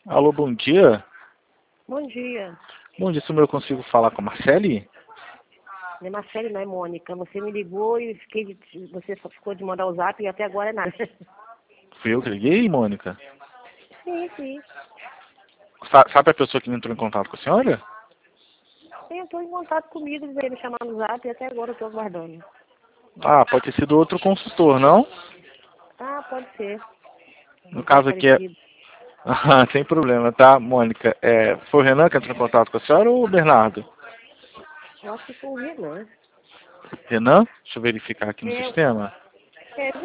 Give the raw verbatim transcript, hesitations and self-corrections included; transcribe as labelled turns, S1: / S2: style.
S1: Alô, bom dia.
S2: Bom dia.
S1: Bom dia, se eu consigo falar com a Marcele?
S2: Não é Marcele, não é Mônica. Você me ligou e fiquei de, você só ficou de mandar o zap e até agora é nada.
S1: Fui eu que liguei, Mônica?
S2: Sim, sim.
S1: Sa- Sabe a pessoa que entrou em contato com a senhora?
S2: Sim, entrou em contato comigo, veio me chamar no zap e até agora eu estou aguardando.
S1: Ah, pode ter sido outro consultor, não?
S2: Ah, pode ser.
S1: No
S2: É
S1: caso aqui é...
S2: parecido.
S1: Ah, sem problema, tá, Mônica? É, foi o Renan que entrou em contato com a senhora ou o Bernardo?
S2: Eu acho que foi o Renan.
S1: Renan? Deixa eu verificar aqui no
S2: É,
S1: sistema.
S2: é